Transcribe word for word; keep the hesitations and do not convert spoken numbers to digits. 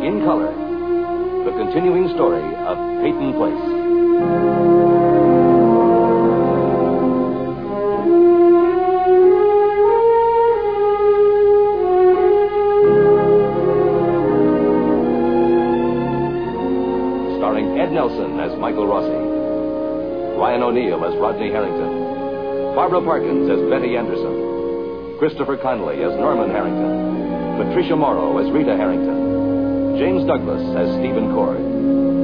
in color, the continuing story of Peyton Place. Starring Ed Nelson as Michael Rossi, Ryan O'Neal as Rodney Harrington, Barbara Parkins as Betty Anderson, Christopher Connelly as Norman Harrington, Patricia Morrow as Rita Harrington, James Douglas as Stephen Cord.